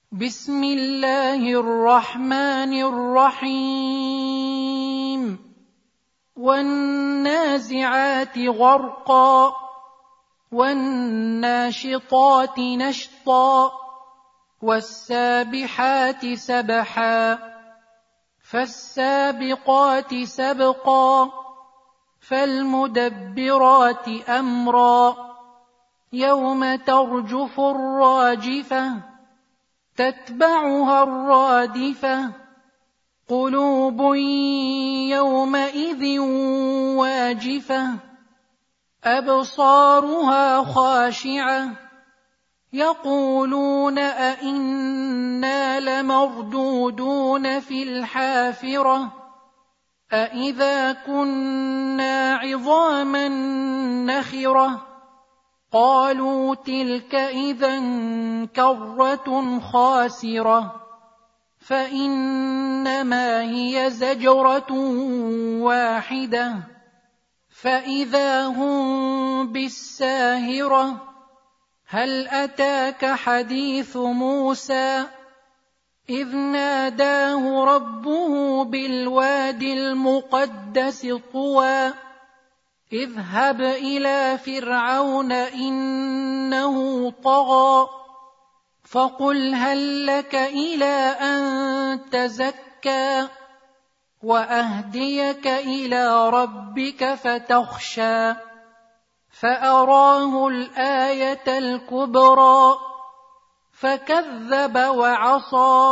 بسم الله الرحمن الرحيم والنازعات غرقا والناشطات نشطا والسابحات سبحا فالسابقات سبقا فالمدبرات أمرا يوم ترجف الراجفة تتبعها الرادفة قلوب يومئذ واجفة أبصارها خاشعة يقولون أئنا لمردودون في الحافرة أئذا كنا عظاما نخرة قالوا تلك إذا كرة خاسرة فإنما هي زجرة واحدة فإذا هم بالساهرة هل أتاك حديث موسى إذ ناداه ربه بالوادي المقدس طوى اذهب إلى فرعون إنه طغى فقل هل لك إلى أن تزكى وأهديك إلى ربك فتخشى فأراه الآية الكبرى فكذب وعصى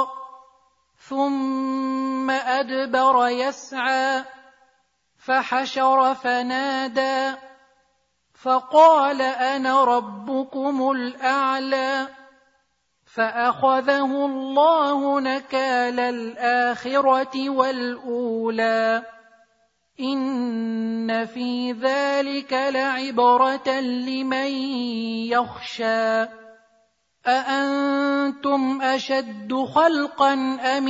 ثم أدبر يسعى فحشر فنادى فقال أنا ربكم الأعلى فأخذه الله نكال الآخرة والأولى إن في ذلك لعبرة لمن يخشى أأنتم أشد خلقا أم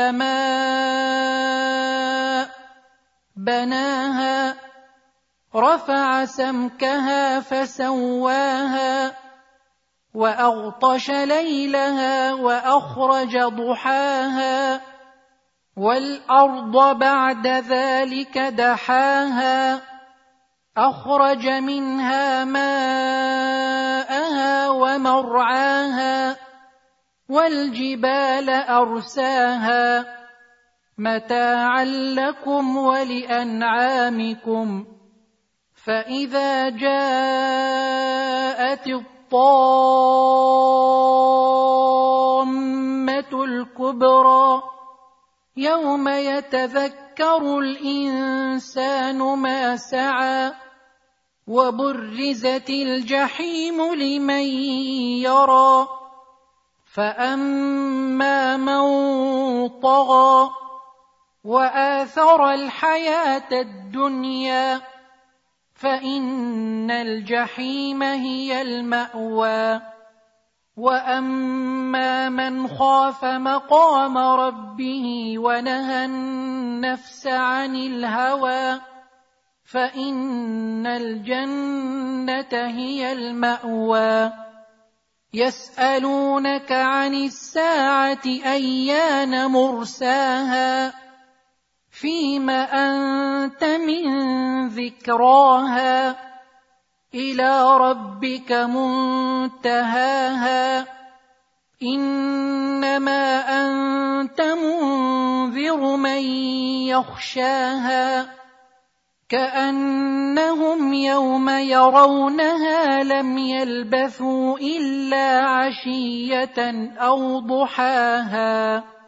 السماء بناها رفع سمكها فسواها وأغطش ليلها وأخرج ضحاها والأرض بعد ذلك دحاها أخرج منها ماءها ومرعاها والجبال أرساها متاعا لكم ولأنعامكم فإذا جاءت الطامة الكبرى يوم يتذكر الإنسان ما سعى وبرزت الجحيم لمن يرى فأما من طغى وآثر الحياة الدنيا فإن الجحيم هي المأوى وأما من خاف مقام ربه ونهى النفس عن الهوى فإن الجنة هي المأوى يسألونك عن الساعة أيان مرساها فيم أنت من ذكراها إلى ربك منتهاها إنما أنت منذر من يخشاها كأنهم يوم يرونها لم يلبثوا إلا عشية أو ضحاها